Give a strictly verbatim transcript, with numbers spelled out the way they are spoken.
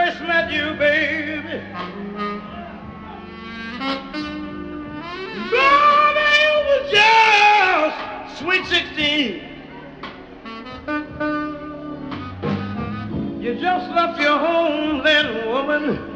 first met you, baby, baby, you was just sweet sixteen. You just left your home then, woman.